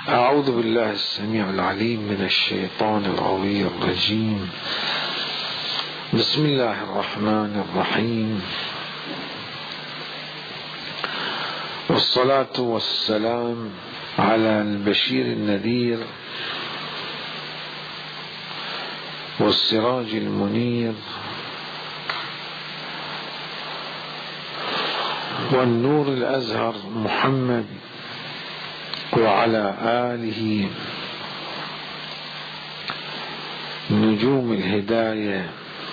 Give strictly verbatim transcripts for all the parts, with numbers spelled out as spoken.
أعوذ بالله السميع العليم من الشيطان الغوي الرجيم. بسم الله الرحمن الرحيم، والصلاة والسلام على البشير النذير والسراج المنير والنور الأزهر محمد وعلى آله نجوم الهداية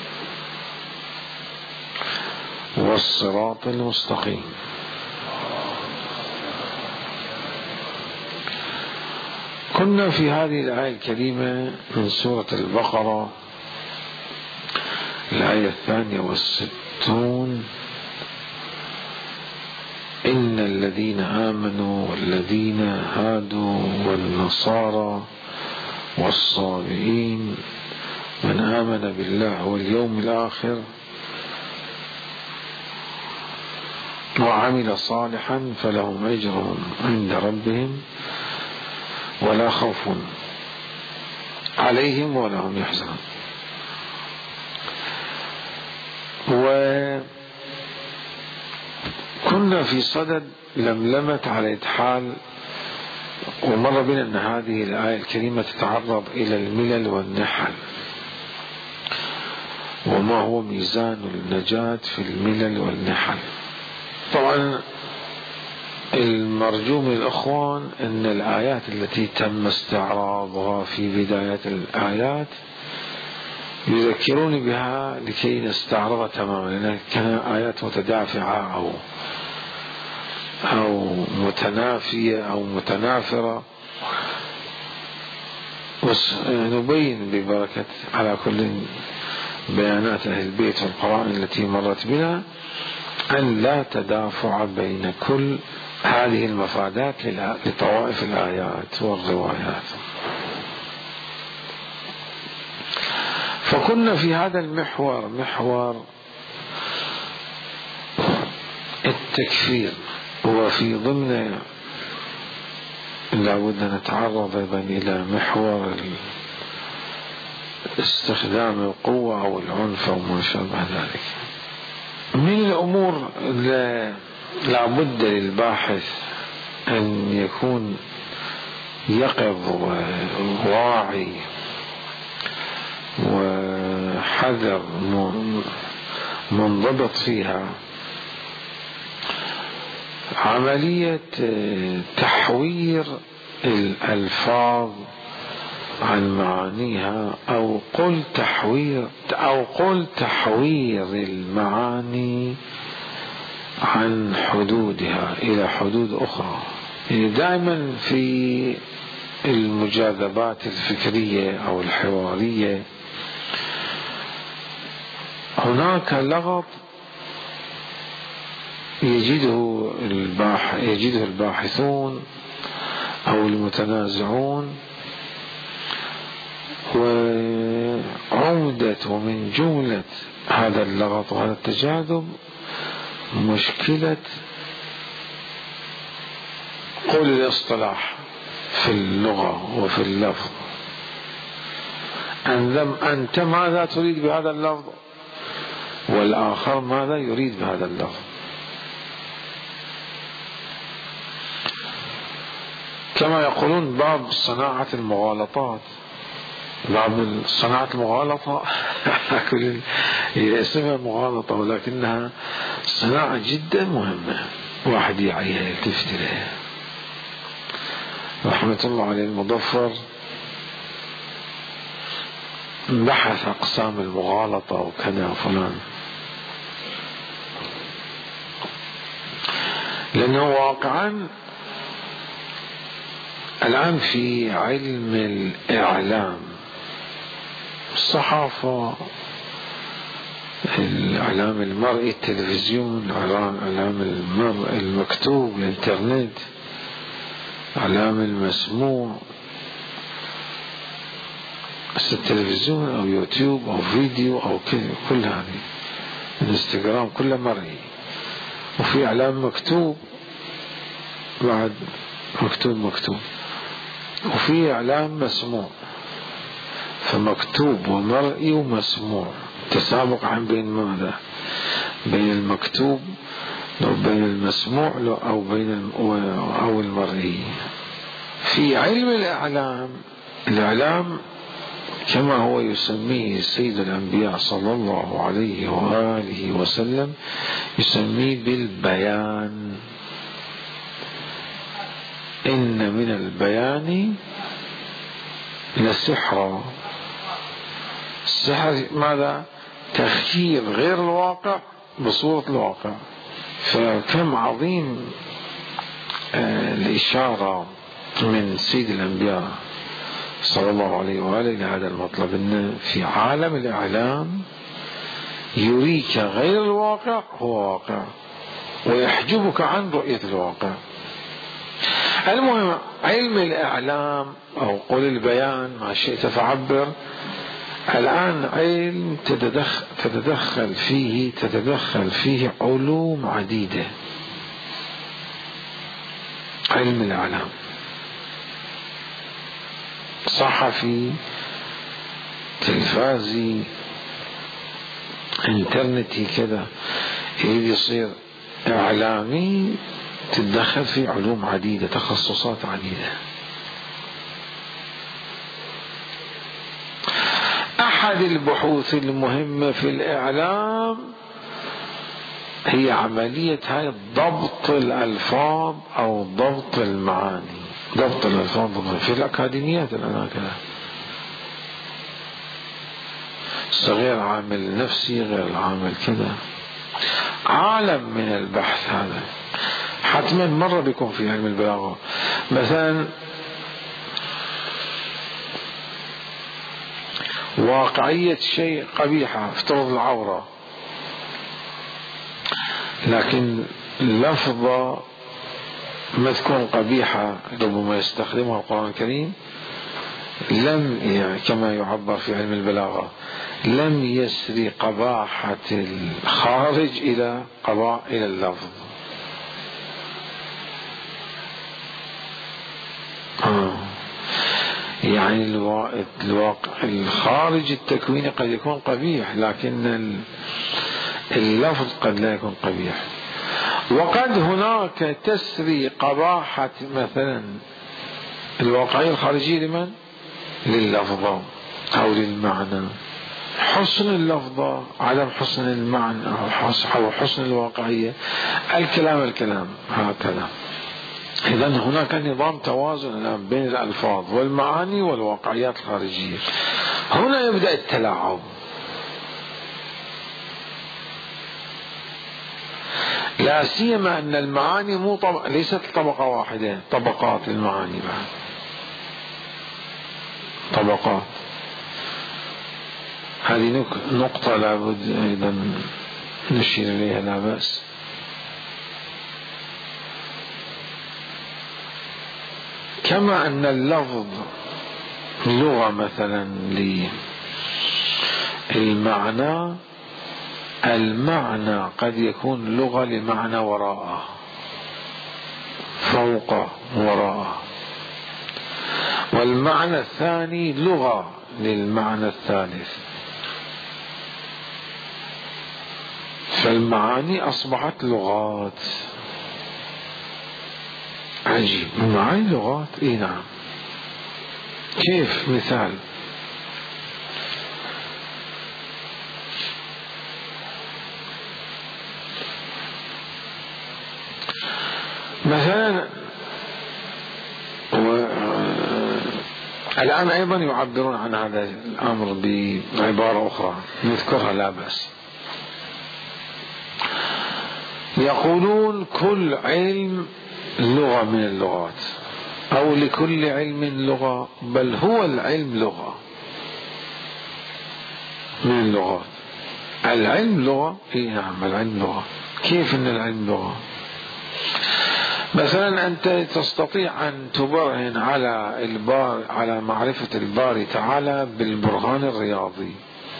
والصراط المستقيم. كنا في هذه الآية الكريمة من سورة البقرة، الآية الثانية والستون: إن الذين آمنوا والذين هادوا والنصارى والصابئين من آمن بالله واليوم الآخر وعمل صالحا فلهم أجرهم عند ربهم ولا خوف عليهم ولا هم يحزنون. وكنا في صدد لملمة على إتحال، ومر بنا أن هذه الآية الكريمة تتعرض إلى الملل والنحل، وما هو ميزان النجاة في الملل والنحل. طبعا المرجو من الأخوان أن الآيات التي تم استعراضها في بداية الآيات يذكروني بها لكي نستعرضها تماما، لأنها كانت آيات متدافعة أو أو متنافية أو متنافرة، ونبين ببركة على كل بيانات أهل البيت والقرآن التي مرت بنا أن لا تدافع بين كل هذه المفادات لطوائف الآيات والروايات. فكنا في هذا المحور، محور التكفير، وفي ضمن لابد أن نتعرض أيضا إلى محور استخدام القوة أو العنف أو ما شابه ذلك. من الأمور لا بد للباحث أن يكون يقظ وواعي وحذر منضبط فيها عملية تحوير الألفاظ عن معانيها، أو قل تحوير أو قل تحوير المعاني عن حدودها إلى حدود أخرى. يعني دائما في المجاذبات الفكرية أو الحوارية هناك لغط يجده الباحث يجده الباحثون أو المتنازعون، وعودة ومن جملة هذا اللغط وهذا التجاذب مشكلة قول الاصطلاح في اللغة وفي اللفظ. أنت ماذا تريد بهذا اللفظ، والآخر ماذا يريد بهذا اللفظ. كما يقولون باب صناعة المغالطات، باب صناعة المغالطة هي اسمها مغالطة، ولكنها صناعة جدا مهمة، واحد يعيها يلتفت لها. رحمة الله عليه المظفر بحث أقسام المغالطة وكذا فلان، لأنه واقعا الآن في علم الإعلام، الصحافة، الإعلام المرئي، التلفزيون، الإعلام المرئي المكتوب، الإنترنت، الإعلام المسموع، التلفزيون أو يوتيوب أو فيديو أو كل هذه، الانستغرام، كله مرئي. وفي إعلام مكتوب بعد، مكتوب مكتوب وفي إعلام مسموع، فمكتوب ومرئي ومسموع، تسابق عن بين ماذا؟ بين المكتوب أو بين المسموع أو بين أو المرئي. في علم الإعلام، الإعلام كما هو يسميه سيد الأنبياء صلى الله عليه وآله وسلم، يسميه بالبيان. إن من البيان لسحرا. السحر ماذا؟ تخيير غير الواقع بصورة الواقع. فكم عظيم آه الإشارة من سيد الأنبياء صلى الله عليه وآله لهذا المطلب، أن في عالم الإعلام يريك غير الواقع هو واقع ويحجبك عن رؤية الواقع. المهم علم الإعلام أو قول البيان ما شئت فعبر، الآن علم تتدخل, تتدخل فيه تتدخل فيه علوم عديدة. علم الإعلام صحفي، تلفازي، انترنتي، كذا يريد يصير إعلامي تتدخل في علوم عديدة، تخصصات عديدة. أحد البحوث المهمة في الإعلام هي عملية هاي ضبط الألفاظ أو ضبط المعاني. ضبط الألفاظ في الأكاديميات الآن كذا، صغير عامل نفسي غير العامل كذا، عالم من البحث هذا. حتما مرة بيكون في علم البلاغة مثلا واقعية شيء قبيحة، افترض العورة، لكن لفظة ما تكون قبيحة ربما يستخدمها القرآن الكريم، لم يعني كما يعبر في علم البلاغة لم يسري قباحة الخارج إلى قضاء إلى اللفظ. آه. يعني الواقع الخارج التكويني قد يكون قبيح، لكن اللفظ قد لا يكون قبيح. وقد هناك تسري قباحة مثلا الواقعية الخارجية لمن؟ لللفظة أو للمعنى. حسن اللفظة، عدم حسن المعنى أو حسن الواقعية، الكلام الكلام هكذا. إذن هناك نظام توازن الآن بين الألفاظ والمعاني والواقعيات الخارجية. هنا يبدأ التلاعب. لا سيما أن المعاني مو طب... ليست طبقة واحدة، طبقات المعاني بعد طبقات. هذه نقطة لابد أيضا نشير إليها، لا بأس. كما أن اللفظ لغة مثلا للمعنى، المعنى قد يكون لغة لمعنى وراءه، فوق وراءه، والمعنى الثاني لغة للمعنى الثالث. فالمعاني أصبحت لغات. عجيب، المعاني لغات. إيه نعم. كيف؟ مثال مثلا و... الآن أيضا يعبرون عن هذا الأمر بعبارة أخرى نذكرها لا بأس. يقولون كل علم لغة من اللغات، أو لكل علم لغة، بل هو العلم لغة من اللغات. العلم لغة. إيه نعم، العلم لغة. كيف أن العلم لغة؟ مثلا أنت تستطيع أن تبرهن على البار على معرفة الباري تعالى بالبرهان الرياضي،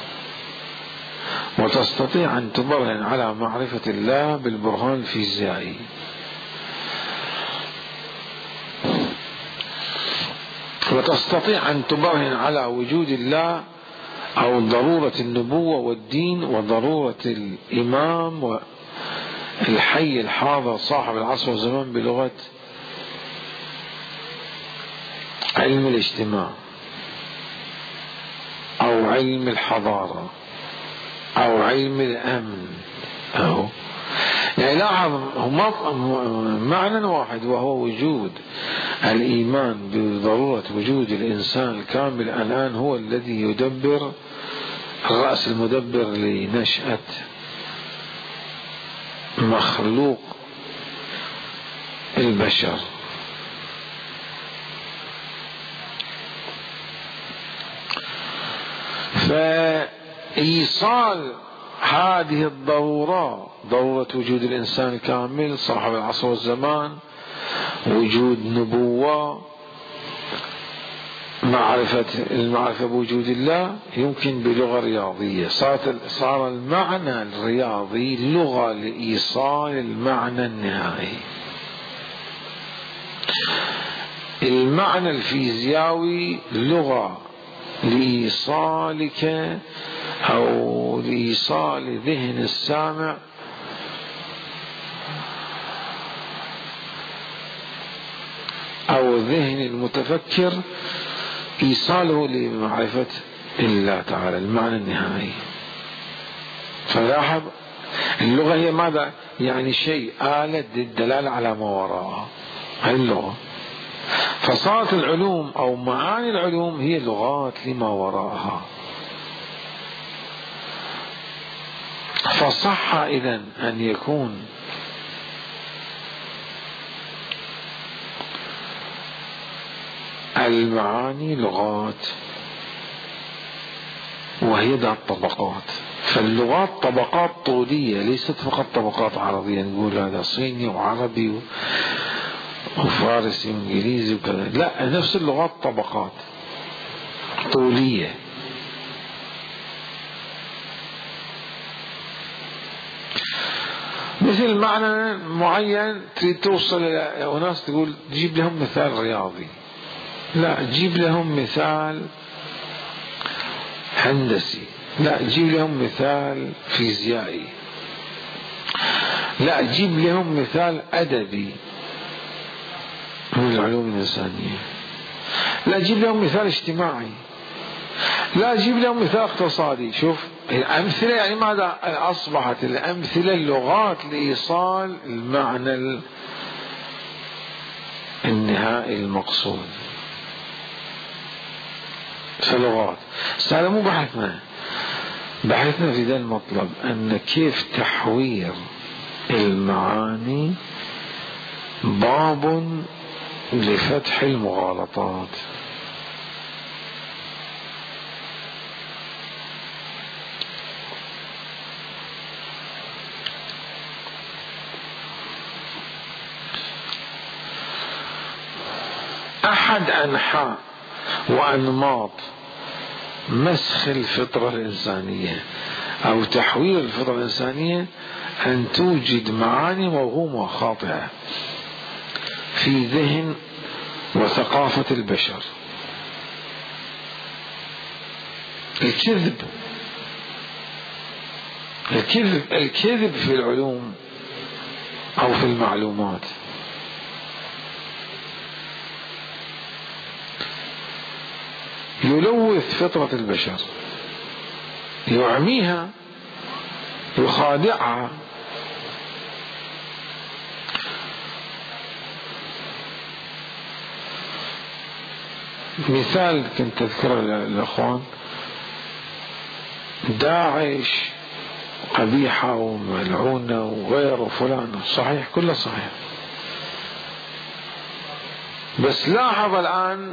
وتستطيع أن تبرهن على معرفة الله بالبرهان الفيزيائي. وتستطيع أن تبرهن على وجود الله أو ضرورة النبوة والدين وضرورة الإمام والحي الحاضر صاحب العصر والزمان بلغة علم الاجتماع أو علم الحضارة أو علم الأمن. أو يعني لاحظ معنى واحد وهو وجود الإيمان بضرورة وجود الإنسان الكامل الآن هو الذي يدبر الرأس المدبر لنشأة مخلوق البشر. فإيصال هذه الضرورة، ضرورة وجود الإنسان الكامل صاحب العصر والزمان، وجود نبوة، معرفة المعرفة بوجود الله، يمكن بلغة رياضية. صار المعنى الرياضي لغة لإيصال المعنى النهائي. المعنى الفيزيائي لغة لإيصالك أو لإيصال ذهن السامع أو ذهن المتفكر إيصاله لمعرفة الله تعالى المعنى النهائي. فلاحظ اللغة هي ماذا؟ يعني شيء آلة للدلالة على ما وراءها، هذه اللغة. فصارت العلوم أو معاني العلوم هي لغات لما وراءها. فصح إذن أن يكون المعاني لغات وهي ذات طبقات. فاللغات طبقات طولية، ليست فقط طبقات عربية نقول هذا صيني وعربي وفارسي وانجليزي وكذا، لا، نفس اللغات طبقات طولية. مثل معنى معين تريد توصل إلى أناس تقول جيب لهم مثال رياضي، لا جيب لهم مثال هندسي، لا جيب لهم مثال فيزيائي، لا جيب لهم مثال أدبي من العلوم الإنسانية، لا جيب لهم مثال اجتماعي، لا جيب لهم مثال اقتصادي. شوف الأمثلة يعني ماذا؟ أصبحت الأمثلة اللغات لإيصال المعنى النهائي المقصود. فلغات. هذا مو بحثنا، بحثنا في ذا المطلب أن كيف تحوير المعاني باب لفتح المغالطات. أحد أنحاء وأنماط مسخ الفطرة الإنسانية أو تحوير الفطرة الإنسانية أن توجد معاني موهومة خاطئة في ذهن وثقافة البشر. الكذب الكذب الكذب في العلوم أو في المعلومات يلوث فطرة البشر، يعميها، يخادعها. مثال كنت أذكره للأخوان، داعش قبيحة وملعونة وغير وفلان، صحيح كله صحيح، بس لاحظ الآن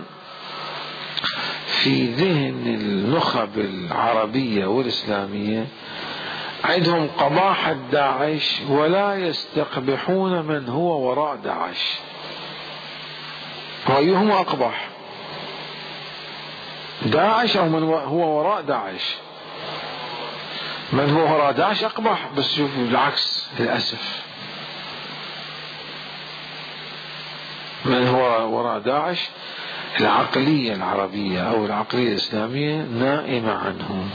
في ذهن النخب العربية والإسلامية عندهم قباحة داعش ولا يستقبحون من هو وراء داعش. وأيهما أقبح، داعش أو من هو وراء داعش؟ من هو وراء داعش أقبح. بس شوف بالعكس للأسف، من هو وراء داعش العقلية العربية أو العقلية الإسلامية نائمة عنه،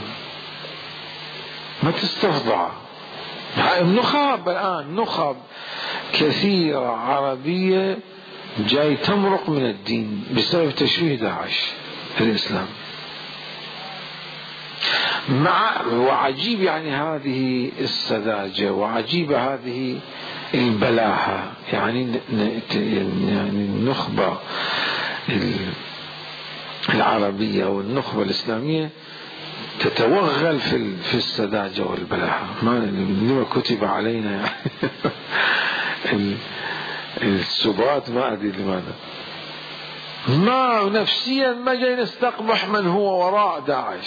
ما تستخضع. النخب الآن نخب كثيرة عربية جاي تمرق من الدين بسبب تشويه داعش الإسلام. مع وعجيب يعني هذه السذاجة، وعجيب هذه البلاحة، يعني يعني النخبة العربية والنخبة الإسلامية تتوغل في في السذاجة والبلاحة. ما لما كتب علينا يعني السبات، ما أدري لماذا، ما نفسيا ما جاي نستقبح من هو وراء داعش.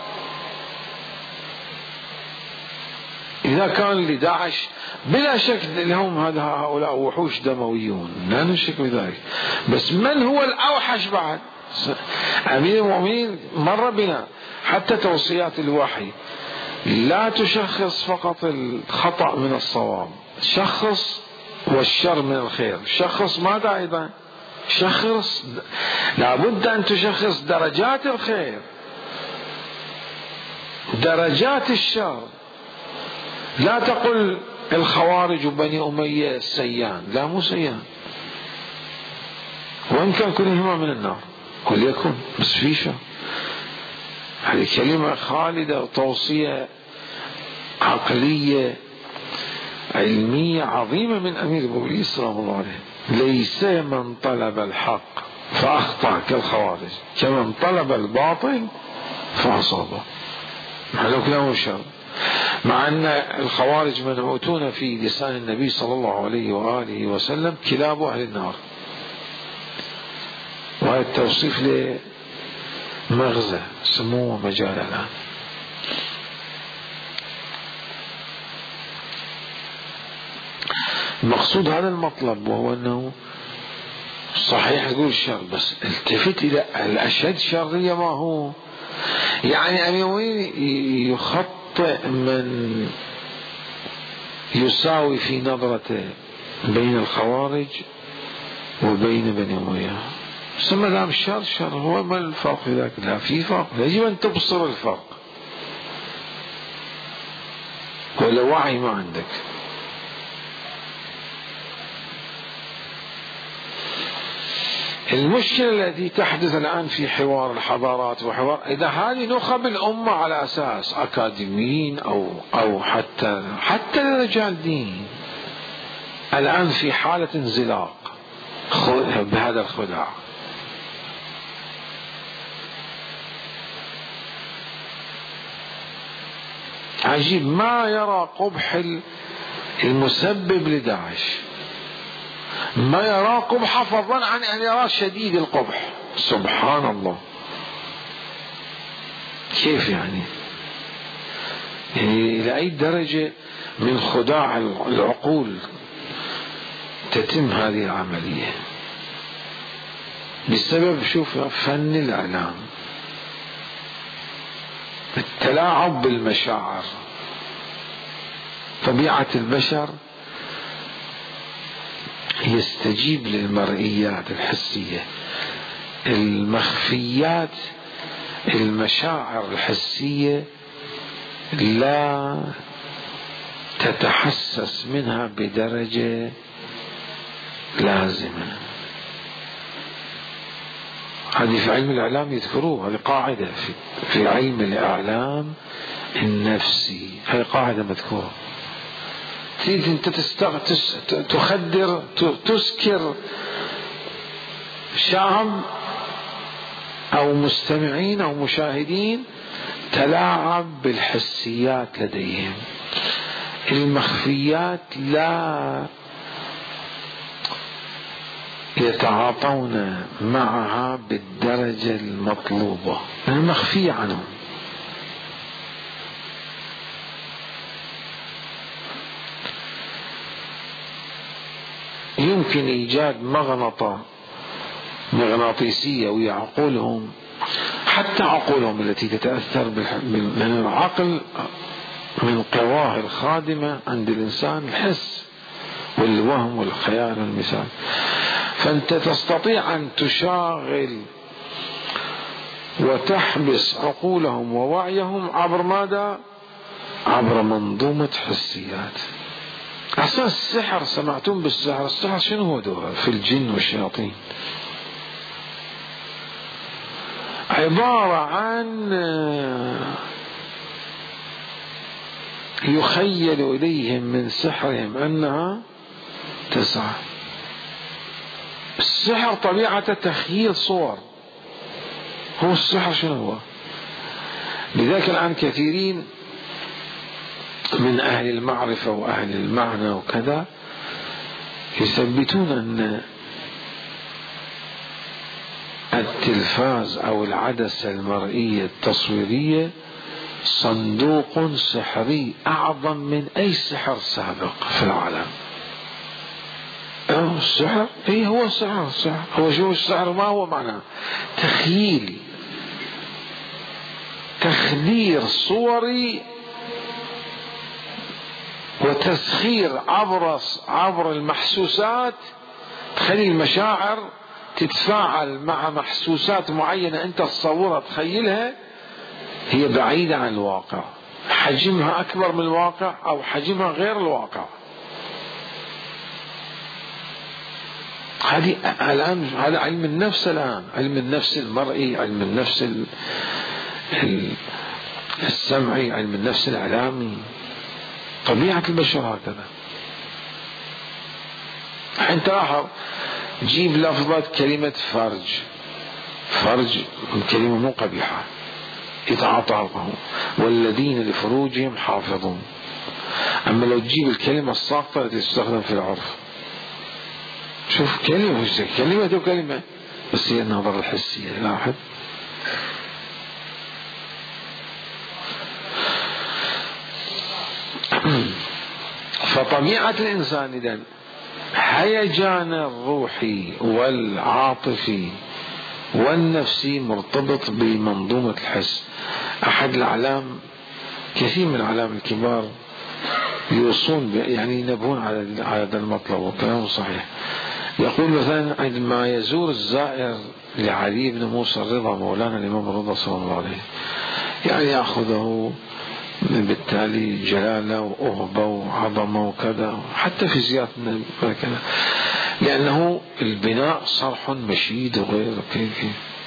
إذا كان لداعش بلا شك لهم هذا هؤلاء وحوش دمويون، لا نشك بذلك، بس من هو الأوحش بعد؟ أمير المؤمنين مر بنا حتى توصيات الوحي لا تشخص فقط الخطأ من الصواب، شخص والشر من الخير، شخص ماذا أيضا؟ شخص، لابد أن تشخص درجات الخير، درجات الشر. لا تقل الخوارج وبني أمية سيان، لا مو سيان، وإن كان كلهما من النار وليكن، بس في شر. هذه كلمة خالدة وتوصية عقلية علمية عظيمة من أمير المؤمنين سلام الله عليه. ليس من طلب الحق فأخطأ كالخوارج، كمن طلب الباطل فأصابه، مع لو كلامه شر. مع أن الخوارج منعوتون في لسان النبي صلى الله عليه وآله وسلم كلاب أهل النار، وهذا التوصيف لمغزى سموه مجال الآن. المقصود هذا المطلب، وهو أنه صحيح تقول شر، بس التفت إلى الأشد شرية ما هو. يعني أميوي يخطئ من يساوي في نظرته بين الخوارج وبين بني أمية، سمى لهم شر شر. هو ما الفرق في ذاك؟ لا في فرق، يجب أن تبصر الفرق، ولا وعي ما عندك. المشكلة التي تحدث الآن في حوار الحضارات وحوار، إذا هذه نخب الأمة على أساس أكاديميين أو أو حتى حتى رجال دين، الآن في حالة انزلاق بهذا الخداع. عجيب، ما يرى قبح المسبب لداعش، ما يرى قبح فضلا عن أن يرى شديد القبح. سبحان الله، كيف يعني؟ يعني إلى أي درجة من خداع العقول تتم هذه العملية بسبب شوف فن الإعلام، التلاعب بالمشاعر. طبيعة البشر يستجيب للمرئيات الحسية، المخفيات المشاعر الحسية لا تتحسس منها بدرجة لازمة. هذه في علم الإعلام يذكروه، هذه قاعدة في, في علم الإعلام النفسي، هذه قاعدة مذكورة. تريد أنت تخدر تسكر شعب أو مستمعين أو مشاهدين، تلاعب بالحسيات لديهم، المخفيات لا يتعاطون معها بالدرجة المطلوبة، المخفية عنهم. يمكن إيجاد مغنطة مغناطيسية ويا عقولهم، حتى عقولهم التي تتأثر من العقل، من قواه الخادمة عند الإنسان الحس والوهم والخيال والمثال. فأنت تستطيع أن تشاغل وتحبس عقولهم ووعيهم عبر ماذا؟ عبر منظومة حسيات. أصلا السحر، سمعتم بالسحر؟ السحر شنو هو دور في الجن والشياطين؟ عبارة عن يخيل إليهم من سحرهم أنها تسعى. السحر طبيعة تخيل صور، هو السحر شنو هو؟ لذلك الآن كثيرين من أهل المعرفة وأهل المعنى وكذا يثبتون أن التلفاز أو العدسة المرئية التصويرية صندوق سحري أعظم من أي سحر سابق في العالم. أه السحر؟ إيه هو السحر. السحر هو شو السحر؟ ما هو معناه؟ تخييل، تخدير صوري وتسخير عبر عبر المحسوسات. تخلي المشاعر تتفاعل مع محسوسات معينة أنت تصورها تخيلها، هي بعيدة عن الواقع، حجمها أكبر من الواقع أو حجمها غير الواقع. هذه الآن هذا علم النفس، الآن علم النفس المرئي، علم النفس السمعي، علم النفس الإعلامي. طبيعة البشر هكذا. أنت لاحظ، جيب لفظة كلمة فرج. فرج كلمة مو قبيحة، يتعاطاهم والذين لفروجهم حافظون. أما لو تجيب الكلمة الساقطة التي تستخدم في العرف، شوف كلمة كلمة وكلمة، بس هي النظر الحسية. لاحظ فطبيعة الإنسان إذن هيجان الروحي والعاطفي والنفسي مرتبط بمنظومة الحس. أحد الأعلام، كثير من الأعلام الكبار يوصون يعني ينبهون على هذا المطلب، وكلامه صحيح. يقول مثلا عندما يزور الزائر لعلي بن موسى الرضا مولانا الإمام الرضا صلى الله عليه، يعني يأخذه بالتالي جلالة وأهبة وعظمة وكذا، حتى في زيارة كذا، لأنه البناء صرح مشيد وغير كيف.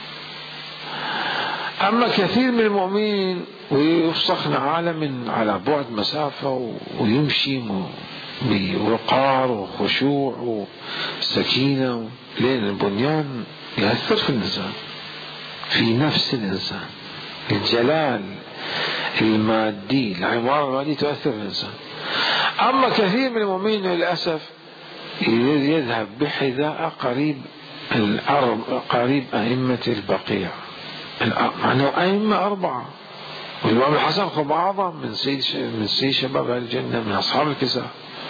أما كثير من المؤمنين ويفسخن عالم على بعد مسافة ويمشي بوقار وخشوع وسكينة، لأن البنيان يأثر في الإنسان، في نفس الإنسان. الجلال المادي، العمارة المادية تؤثر في الإنسان. أما كثير من المؤمنين للأسف يذهب بحذاء قريب قريب أئمة البقيع، معناه أئمة أربعة، والإمام الحسن خب أعظم من سيد من سيد شباب الجنة، من أصحاب الكساء،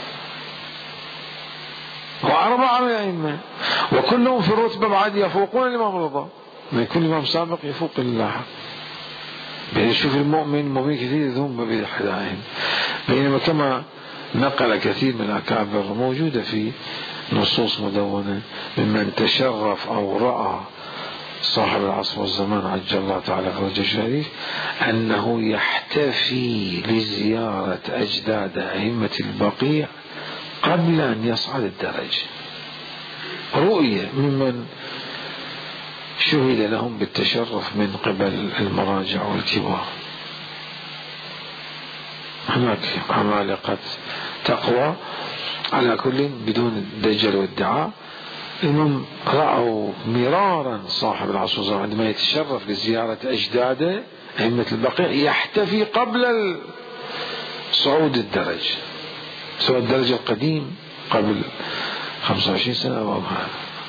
وأربعة من الأئمة، وكلهم في الرتبة بعد يفوقون الإمام الرضا، من كل إمام سابق يفوق اللاحق. بنشوف المؤمن المؤمن كثير يذهب بحذائهم، بينما كما نقل كثير من الأكابر موجودة في نصوص مدونة ممن تشرف أو رأى صاحب العصر والزمان عجل الله تعالى فرجه الشريف أنه يحتفي لزيارة أجداد أئمة البقيع قبل أن يصعد الدرج، رؤية ممن شهد لهم بالتشرف من قبل المراجع والكبار. هناك عمالقة تقوى على كل بدون دجل وادعاء، إنهم رأوا مرارا صاحب العصر والزمان عندما يتشرف لزيارة أجداده أئمة البقيع يحتفي قبل صعود الدرج، سواء الدرج القديم قبل خمسة وعشرين سنة أو هذا.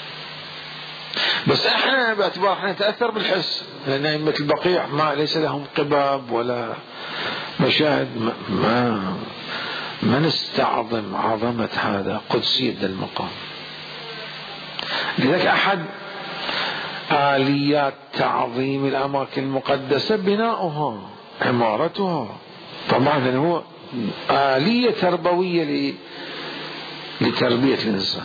بس احنا باعتبار احنا نتأثر بالحس، لأن أئمة البقيع ما ليس لهم قباب ولا مشاهد، ما ما نستعظم عظمة هذا قدسية المقام. لذلك أحد آليات تعظيم الأماكن المقدسة بناؤها، عمارتها، طبعا هو آلية تربوية لتربية الإنسان.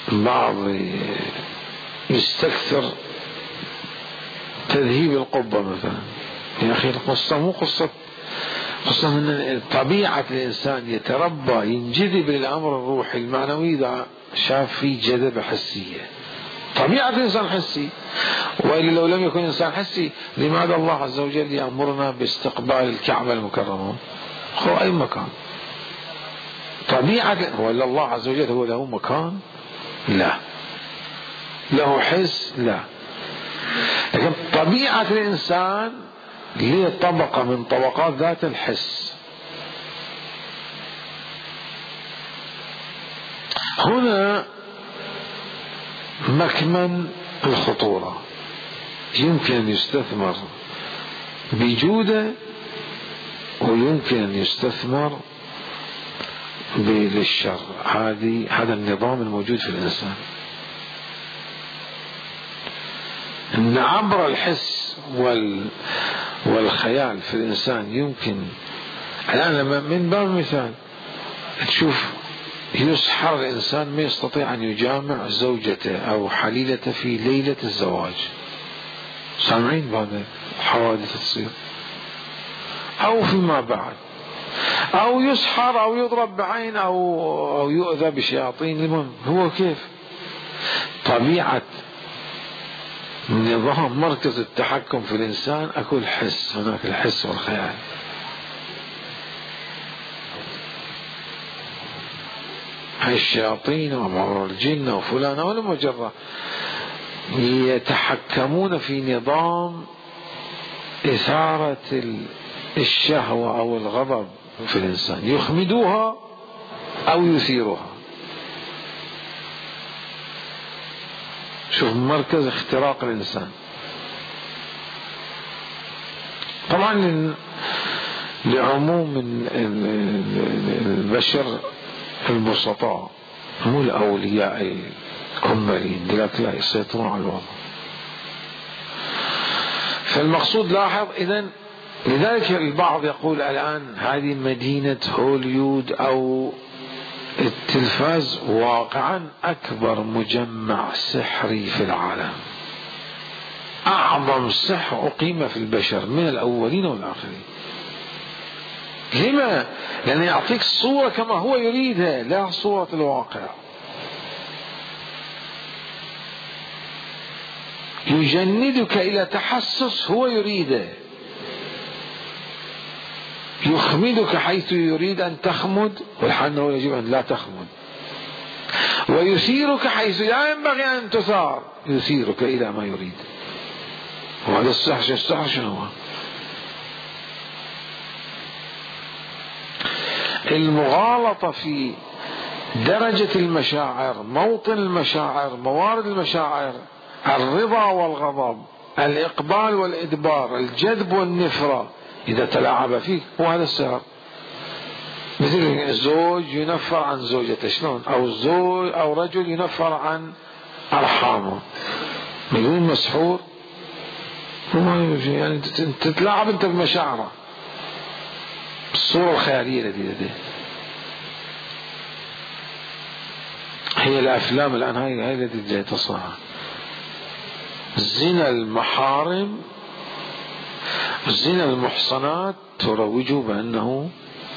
بعض يستكثر تذهيب القبة مثلا. يا أخي القصة مو قصة قصة من طبيعة الإنسان يتربى ينجذب للأمر الروحي المعنوي إذا شاف فيه جذبة حسية. طبيعة الإنسان حسي، وإلا لو لم يكن إنسان حسي لماذا الله عز وجل يأمرنا باستقبال الكعبة المكرمة؟ هو أي مكان طبيعة، ولا الله عز وجل هو له مكان؟ لا. له حس؟ لا. لكن طبيعة الإنسان هي طبقة من طبقات ذات الحس. هنا مكمن الخطورة، يمكن أن يستثمر بجودة ويمكن أن يستثمر للشر. هذه هذا النظام الموجود في الإنسان، أن عبر الحس وال والخيال في الإنسان يمكن الآن لما من باب المثال تشوف يسحر الإنسان ما يستطيع أن يجامع زوجته أو حليلته في ليلة الزواج. سامعين بهذا الحوادث تصير، أو فيما بعد، أو يسحر أو يضرب بعين أو أو يؤذى بشياطين. المهم هو كيف طبيعة نظام مركز التحكم في الإنسان أكو الحس، هناك الحس والخيال. هاي الشياطين ومعور الجن وفلان ولا مجرد يتحكمون في نظام إثارة الشهوة أو الغضب في الإنسان، يخمدوها أو يثيرها. شوف مركز اختراق الإنسان. طبعا لعموم البشر البسطاء مو الأولياء الكمالين دلوقتي لا يسيطرون على الوضع. فالمقصود لاحظ إذن، لذلك البعض يقول الآن هذه مدينة هوليود أو التلفاز واقعا أكبر مجمع سحري في العالم، أعظم سحر أقيم في البشر من الأولين والآخرين. لما؟ لأن يعطيك الصورة كما هو يريدها لا صورة الواقع. يجندك إلى تحسس هو يريده، يخمدك حيث يريد أن تخمد والحال أنه يجب أن لا تخمد، ويثيرك حيث لا ينبغي أن تثار، يثيرك إلى ما يريد. وهذا السحر. السحر شنو هو؟ المغالطة في درجة المشاعر، موطن المشاعر، موارد المشاعر، الرضا والغضب، الإقبال والإدبار، الجذب والنفرة، إذا تلاعب فيك هو هذا السحر. مثل الزوج ينفر عن زوجته شلون، أو زوج أو رجل ينفر عن أرحامه، بدون مسحور يعني تتلاعب أنت بمشاعره، الصورة الخيالية التي لديه. هي الأفلام الآن هاي هاي التي جاي تصنع زنا المحارم، زنا المحصنات، تروجوا بأنه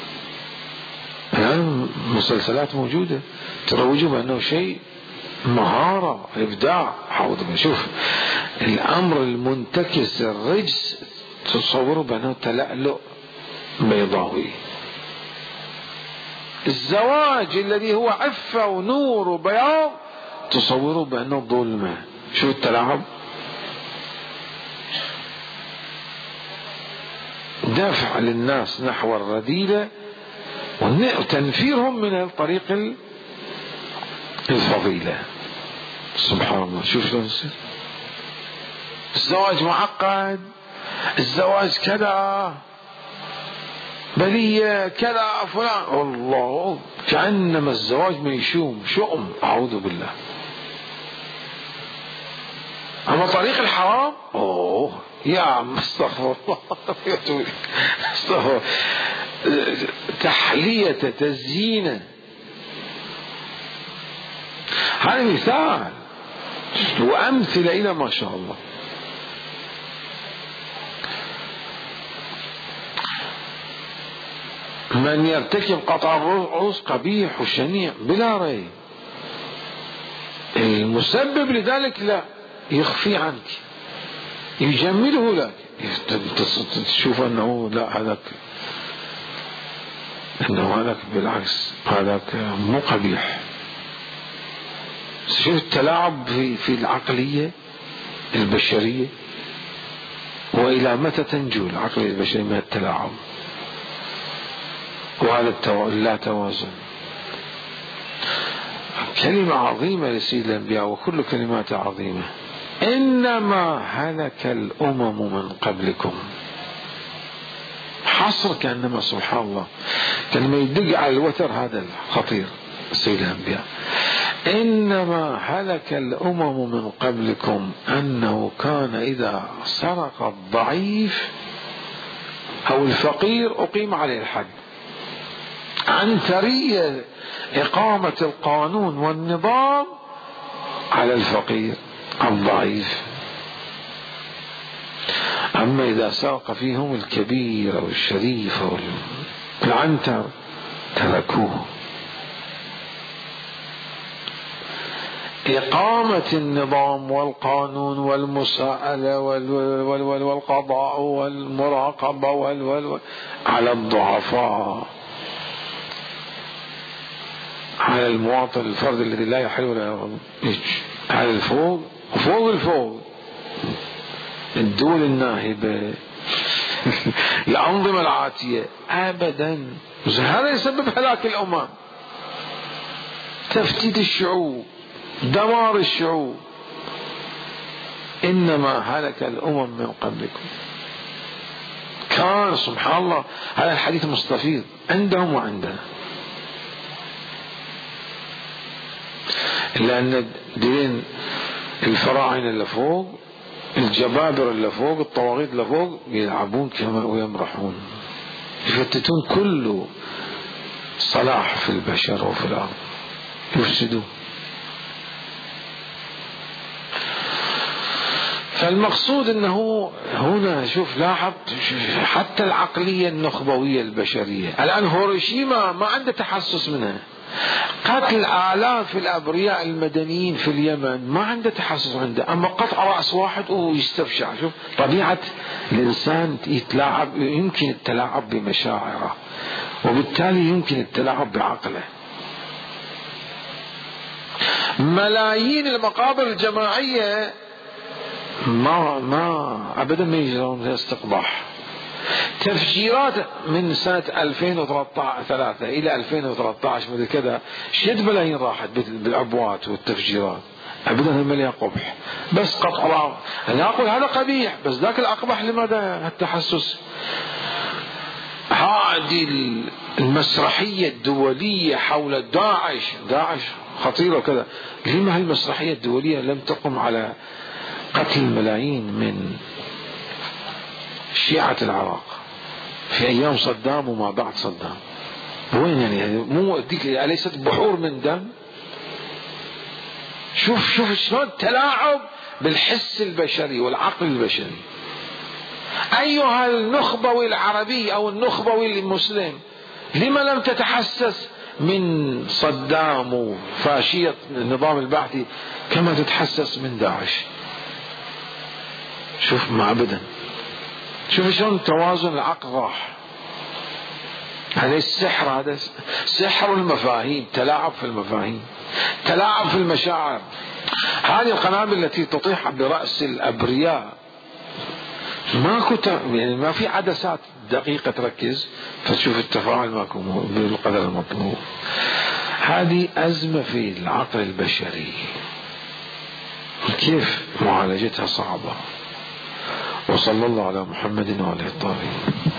الآن مسلسلات موجودة تروجوا بأنه شيء مهارة إبداع. حاول شوف الأمر المنتكس الرجس تصوروا بأنه تلألؤ بيضاوي. الزواج الذي هو عفة ونور وبياض تصوروا بأنه ظلمة. شو التلاعب؟ دفع للناس نحو الرذيلة وتنفيرهم من الطريق الفضيلة. سبحان الله. شوف شلون يصير الزواج معقد، الزواج كذا بلية كذا فلان، الله كأنما الزواج ميشوم شؤم. أعوذ بالله. أما طريق الحرام أوه يا عم استغفر الله استغفر. تحلية تزيينه. هذا مثال وأمثلة إلى ما شاء الله. من يرتكب قطع الرؤوس قبيح وشنيع بلا ريب، المسبب لذلك لا يخفي عنك، يجمله لك، تشوف أنه لا هذاك أنه هذاك بالعكس هذاك مو قبيح. شوف التلاعب في, في العقلية البشرية، وإلى متى تنجو العقلية البشرية من التلاعب وهذا اللا توازن. كلمة عظيمة لسيد الأنبياء وكل كلمات عظيمة. إنما هلك الأمم من قبلكم، حصر كأنما سبحان الله كلمة يدق على الوتر هذا الخطير سيد الأنبياء. إنما هلك الأمم من قبلكم أنه كان إذا سرق الضعيف أو الفقير أقيم عليه الحد، عن ثري إقامة القانون والنظام على الفقير الضعيف. أما إذا سرق فيهم الكبير أو الشريف أو العنتر تركوه. إقامة النظام والقانون والمساءلة والقضاء والمراقبة وال على الضعفاء، على المواطن الفرد الذي لا يحل ولا يرغب، على الفوق وفوق الفوق الدول الناهبة الأنظمة العاتية أبدا. هذا يسبب هلاك الأمم، تفتيت الشعوب، دمار الشعوب. إنما هلك الأمم من قبلكم. كان سبحان الله هذا الحديث مستفيض عندهم وعندنا، لأن دين الفراعنة اللي فوق، الجبابرة اللي فوق، الطواغيت اللي فوق يلعبون كما ويمرحون، يفتتون كل صلاح في البشر وفي الأرض، يفسدون. فالمقصود أنه هنا شوف لاحظ حتى العقلية النخبوية البشرية الآن هيروشيما ما عنده تحسس منها، قتل آلاف الأبرياء المدنيين في اليمن ما عنده تحسس عنده، أما قطع رأس واحد ويستبشع. شوف طبيعة الإنسان يتلاعب، يمكن التلاعب بمشاعره وبالتالي يمكن التلاعب بعقله. ملايين المقابر الجماعية ما ما أبدا ما يجرون استقباح. تفجيرات من سنة ألفين وثلاثة إلى ألفين وثلاثة عشر مثل كذا شد ملايين راحت بالعبوات والتفجيرات، أبدا مليان قبح، بس قطع. أنا أقول هذا قبيح، بس ذاك الأقبح لماذا التحسس؟ هذه المسرحية الدولية حول داعش، داعش خطيرة كذا، لما هالمسرحية الدولية لم تقم على قتل الملايين من شيعة العراق في أيام صدام وما بعد صدام؟ وين يعني مو ديك أليست بحور من دم؟ شوف شوف شلون تلاعب بالحس البشري والعقل البشري. أيها النخبوي العربي أو النخبوي المسلم، لما لم تتحسس من صدام وفاشية النظام البعثي كما تتحسس من داعش؟ شوف ما أبدا. شوف شلون توازن العقل راح. هذا السحر، هذا سحر المفاهيم، تلاعب في المفاهيم، تلاعب في المشاعر. هذه القنابل التي تطيح برأس الأبرياء ماكو يعني ما في عدسات دقيقة تركز فتشوف التفاعل ماكو بالقدر المطلوب. هذه أزمة في العقل البشري، كيف معالجتها صعبة. وصلى الله على محمد وعلى آله الطاهرين.